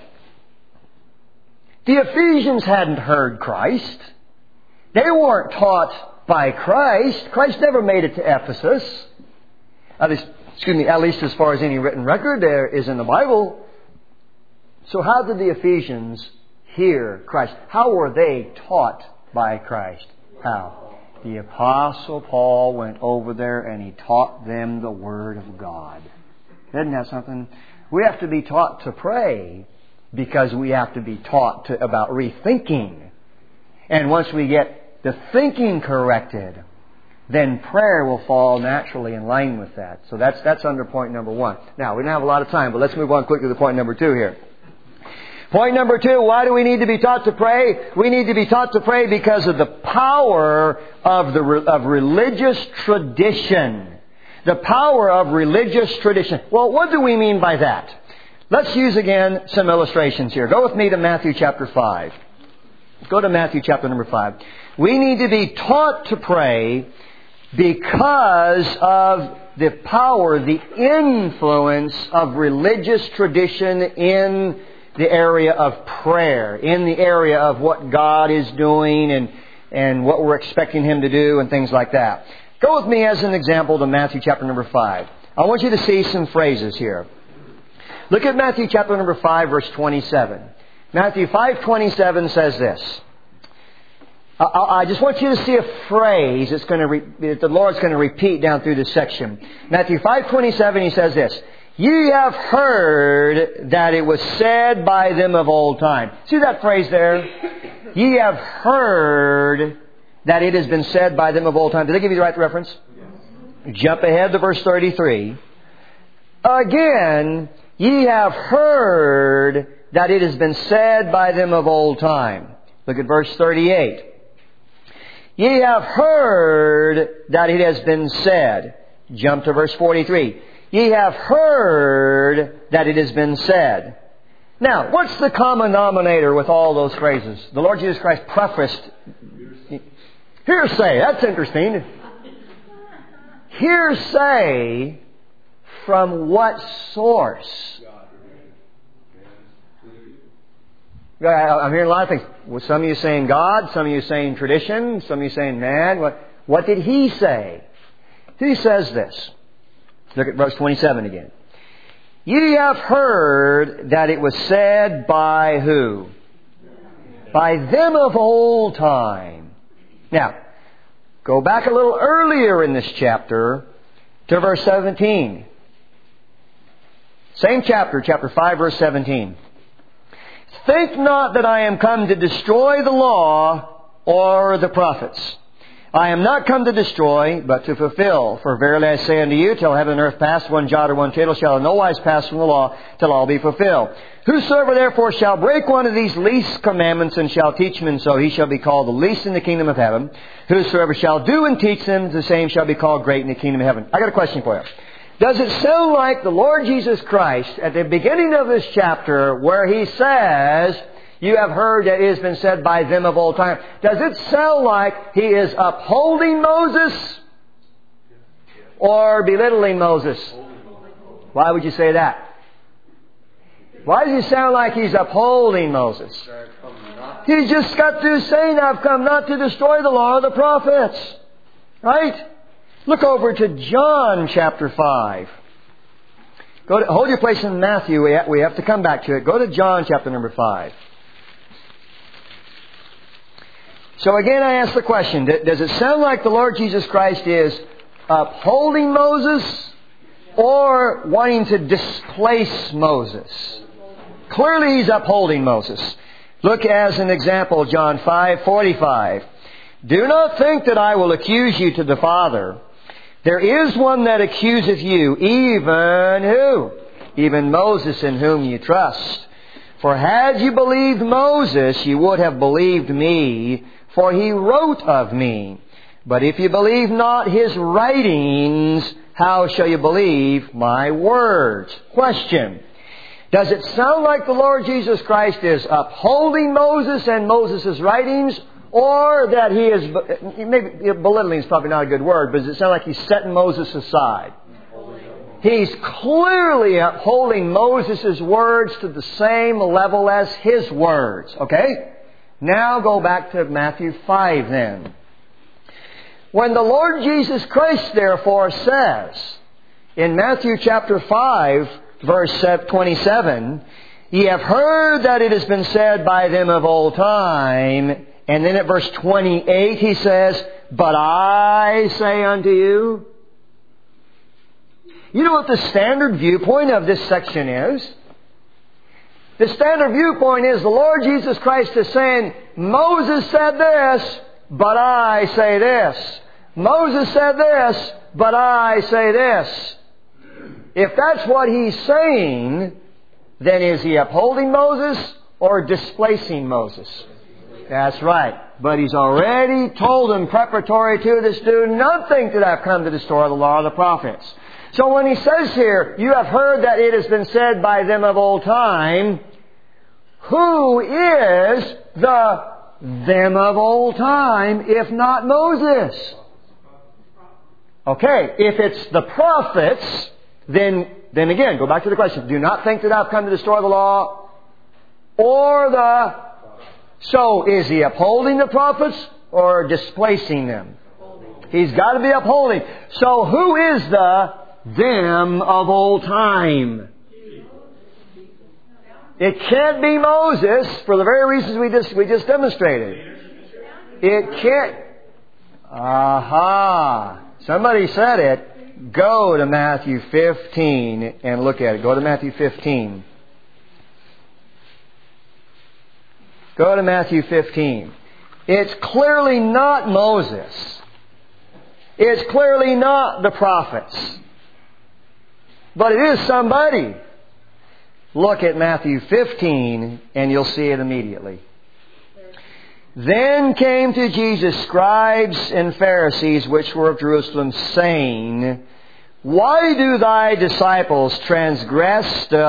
The Ephesians hadn't heard Christ. They weren't taught by Christ. Christ never made it to Ephesus. At least, excuse me, at least as far as any written record there is in the Bible. So how did the Ephesians hear Christ? How were they taught by Christ? How? The Apostle Paul went over there and he taught them the Word of God. Isn't that something? We have to be taught to pray because we have to be taught to, about rethinking. And once we get the thinking corrected, then prayer will fall naturally in line with that. So that's that's under point number one. Now, we don't have a lot of time, but let's move on quickly to point number two here. Point number two, why do we need to be taught to pray? We need to be taught to pray because of the power of the of religious tradition. The power of religious tradition. Well, what do we mean by that? Let's use again some illustrations here. Go with me to Matthew chapter five. Go to Matthew chapter number five. We need to be taught to pray because of the power, the influence of religious tradition in the area of prayer, in the area of what God is doing and, and what we're expecting Him to do and things like that. Go with me as an example to Matthew chapter number five. I want you to see some phrases here. Look at Matthew chapter number five, verse twenty-seven. Matthew five twenty-seven says this. I just want you to see a phrase that's going to re- that the Lord's going to repeat down through this section. Matthew five twenty-seven, He says this. Ye have heard that it was said by them of old time. See that phrase there? Ye have heard that it has been said by them of old time. Did they give you the right reference? Jump ahead to verse thirty-three. Again, ye have heard that it has been said by them of old time. Look at verse thirty-eight. Ye have heard that it has been said. Jump to verse forty-three. Ye have heard that it has been said. Now, what's the common denominator with all those phrases? The Lord Jesus Christ prefaced. Hearsay. That's interesting. Hearsay from what source? I'm hearing a lot of things. Well, some of you saying God, some of you saying tradition, some of you saying man. What, what did He say? He says this. Look at verse twenty-seven again. Ye have heard that it was said by who? By them of old time. Now, go back a little earlier in this chapter to verse seventeen. Same chapter, chapter five, verse seventeen. Think not that I am come to destroy the law or the prophets. I am not come to destroy, but to fulfill. For verily I say unto you, till heaven and earth pass, one jot or one tittle shall in no wise pass from the law, till all be fulfilled. Whosoever therefore shall break one of these least commandments and shall teach men so, he shall be called the least in the kingdom of heaven. Whosoever shall do and teach them, the same shall be called great in the kingdom of heaven. I got a question for you. Does it sound like the Lord Jesus Christ, at the beginning of this chapter, where He says, you have heard that it has been said by them of old time, does it sound like He is upholding Moses or belittling Moses? Why would you say that? Why does it sound like He's upholding Moses? He just got through saying, I've come not to destroy the law of the prophets. Right? Look over to John chapter five. Go to, hold your place in Matthew. We have, we have to come back to it. Go to John chapter number five. So again, I ask the question, does it sound like the Lord Jesus Christ is upholding Moses or wanting to displace Moses? Clearly He's upholding Moses. Look as an example, John five forty-five. Do not think that I will accuse you to the Father. There is one that accuseth you, even who? Even Moses, in whom you trust. For had you believed Moses, you would have believed me, for he wrote of me. But if you believe not his writings, how shall you believe my words? Question. Does it sound like the Lord Jesus Christ is upholding Moses and Moses' writings, or that He is, maybe belittling is probably not a good word, but does it sound like He's setting Moses aside? He's clearly upholding Moses' words to the same level as His words. Okay? Now go back to Matthew five then. When the Lord Jesus Christ therefore says in Matthew chapter five, verse twenty-seven, ye have heard that it has been said by them of old time. And then at verse twenty-eight He says, but I say unto you. You know what the standard viewpoint of this section is? The standard viewpoint is the Lord Jesus Christ is saying, Moses said this, but I say this. Moses said this, but I say this. If that's what He's saying, then is He upholding Moses or displacing Moses? That's right. But He's already told him preparatory to this, do not think that I've come to destroy the law of the prophets. So when He says here, you have heard that it has been said by them of old time, who is the them of old time if not Moses? Okay, if it's the prophets, then, then again, go back to the question. Do not think that I've come to destroy the law or the... So, is He upholding the prophets or displacing them? He's got to be upholding. So, who is the them of old time? It can't be Moses for the very reasons we just we just demonstrated. It can't. Aha! Somebody said it. Go to Matthew fifteen and look at it. Go to Matthew fifteen. Go to Matthew fifteen. It's clearly not Moses. It's clearly not the prophets. But it is somebody. Look at Matthew fifteen and you'll see it immediately. Then came to Jesus scribes and Pharisees which were of Jerusalem, saying, Why do thy disciples transgress the...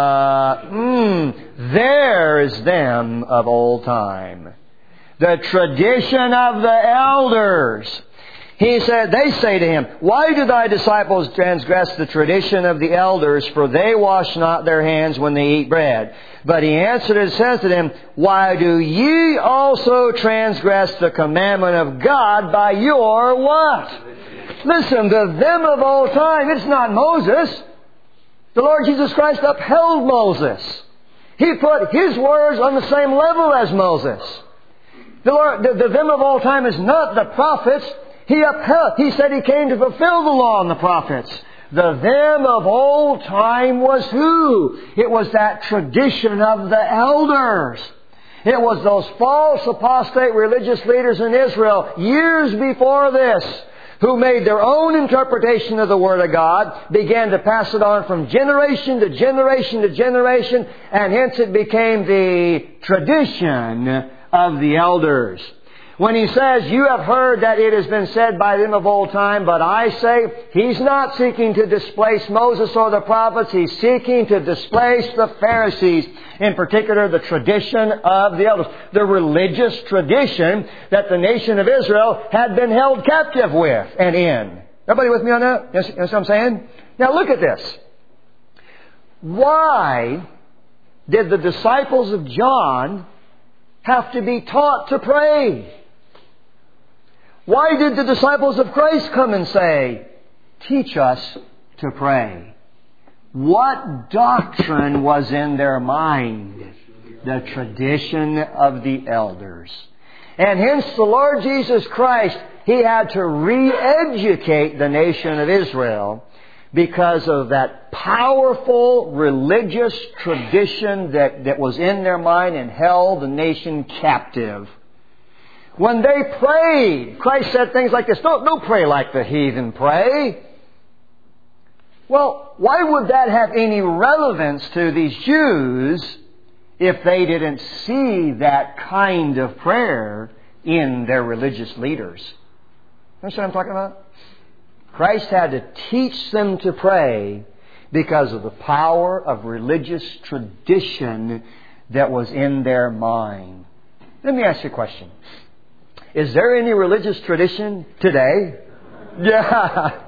Mm, theirs them of old time, the tradition of the elders. He said, they say to him, Why do thy disciples transgress the tradition of the elders? For they wash not their hands when they eat bread. But he answered and says to them, Why do ye also transgress the commandment of God by your what? Listen, the them of old time, it's not Moses. The Lord Jesus Christ upheld Moses. He put His words on the same level as Moses. The, Lord, the, the them of old time is not the prophets. He upheld. He said He came to fulfill the law and the prophets. The them of old time was who? It was that tradition of the elders. It was those false apostate religious leaders in Israel years before this who made their own interpretation of the Word of God, began to pass it on from generation to generation to generation, and hence it became the tradition of the elders. When he says, you have heard that it has been said by them of old time, but I say, he's not seeking to displace Moses or the prophets. He's seeking to displace the Pharisees, in particular the tradition of the elders, the religious tradition that the nation of Israel had been held captive with and in. Everybody with me on that? Yes, you know what I'm saying? Now look at this. Why did the disciples of John have to be taught to pray? Why did the disciples of Christ come and say, teach us to pray? What doctrine was in their mind? The tradition of the elders. And hence the Lord Jesus Christ, He had to re-educate the nation of Israel because of that powerful religious tradition that, that was in their mind and held the nation captive. When they prayed, Christ said things like this, don't, don't pray like the heathen pray. Well, why would that have any relevance to these Jews if they didn't see that kind of prayer in their religious leaders? Understand what I'm talking about? Christ had to teach them to pray because of the power of religious tradition that was in their mind. Let me ask you a question. Is there any religious tradition today? Yeah.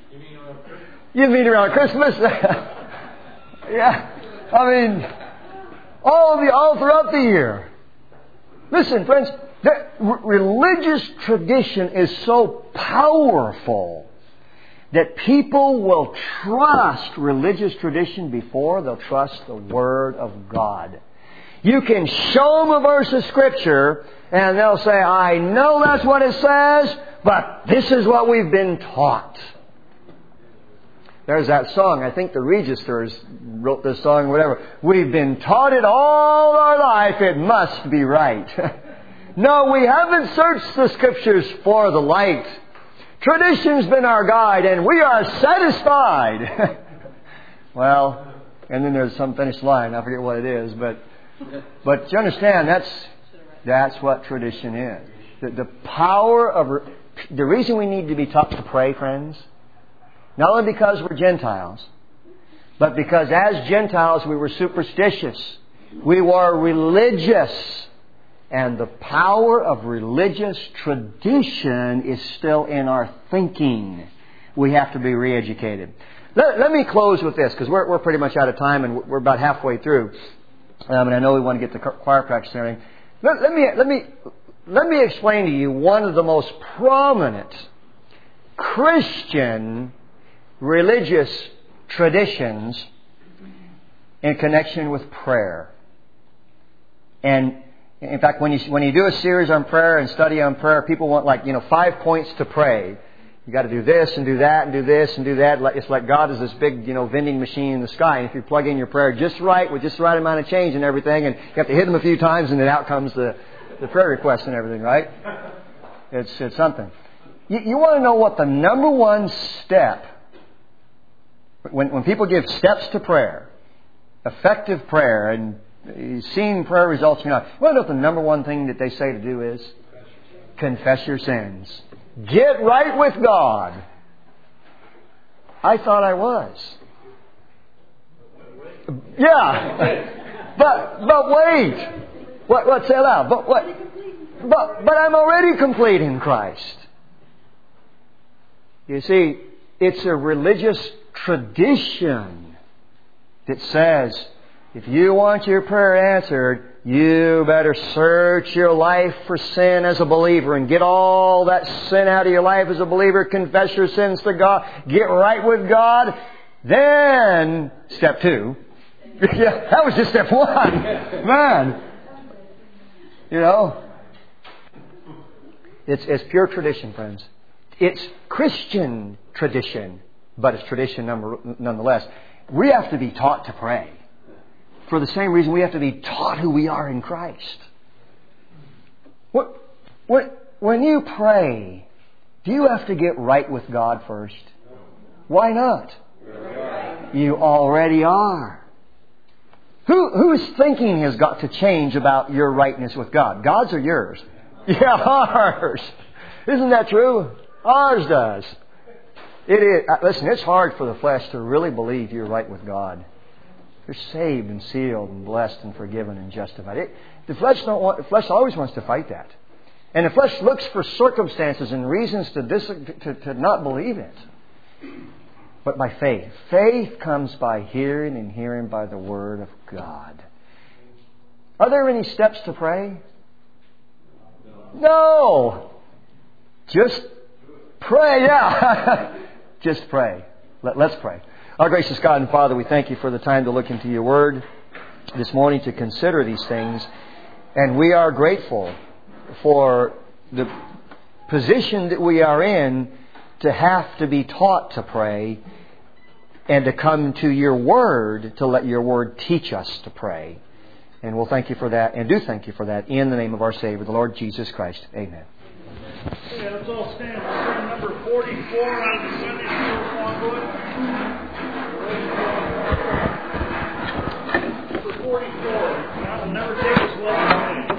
You mean around Christmas? Yeah. I mean, all the all throughout the year. Listen, friends, the religious tradition is so powerful that people will trust religious tradition before they'll trust the Word of God. You can show them a verse of Scripture and they'll say, I know that's what it says, but this is what we've been taught. There's that song. I think the Registers wrote this song, whatever. We've been taught it all our life. It must be right. No, we haven't searched the Scriptures for the light. Tradition's been our guide and we are satisfied. Well, and then there's some finished line. I forget what it is, but but you understand that's that's what tradition is. The, the power of the reason we need to be taught to pray, friends, not only because we're Gentiles, but because as Gentiles we were superstitious, we were religious. And the power of religious tradition is still in our thinking. We have to be re-educated. Let, let me close with this, because we're, we're pretty much out of time and we're about halfway through. Um, and I know we want to get the choir practice and everything. Let, let, me, let, me, let me explain to you one of the most prominent Christian religious traditions in connection with prayer. And in fact, when you when you do a series on prayer and study on prayer, people want like, you know, five points to pray. You got to do this and do that and do this and do that. It's like God is this big, you know, vending machine in the sky. And if you plug in your prayer just right with just the right amount of change and everything, and you have to hit them a few times, and then out comes the, the prayer request and everything, right? It's it's something. You, you want to know what the number one step, when, when people give steps to prayer, effective prayer, and seeing prayer results, you know, you want to know what the number one thing that they say to do is? Confess your sins. Get right with God. I thought I was. Yeah. But but wait. What what say aloud? But what but but I'm already complete in Christ. You see, it's a religious tradition that says if you want your prayer answered, you better search your life for sin as a believer and get all that sin out of your life as a believer. Confess your sins to God. Get right with God. Then, step two. Yeah, that was just step one. Man. You know. It's, it's pure tradition, friends. It's Christian tradition, but it's tradition nonetheless. We have to be taught to pray. For the same reason we have to be taught who we are in Christ. What, what, when you pray, do you have to get right with God first? Why not? You already are. Who, whose thinking has got to change about your rightness with God? God's or yours? Yeah, ours. Isn't that true? Ours does. It is. Listen, it's hard for the flesh to really believe you're right with God. You're saved and sealed and blessed and forgiven and justified. It, the flesh don't want, the flesh always wants to fight that. And the flesh looks for circumstances and reasons to, dis, to, to not believe it. But by faith. Faith comes by hearing, and hearing by the Word of God. Are there any steps to pray? No. Just pray. Yeah. Just pray. Let, let's pray. Our gracious God and Father, we thank you for the time to look into your Word this morning, to consider these things. And we are grateful for the position that we are in to have to be taught to pray and to come to your Word to let your Word teach us to pray. And we'll thank you for that, and do thank you for that, in the name of our Savior, the Lord Jesus Christ. Amen. Okay, let's all stand for sing number forty-four out of the Sunday School songbook. Number forty-four. That will never take us long.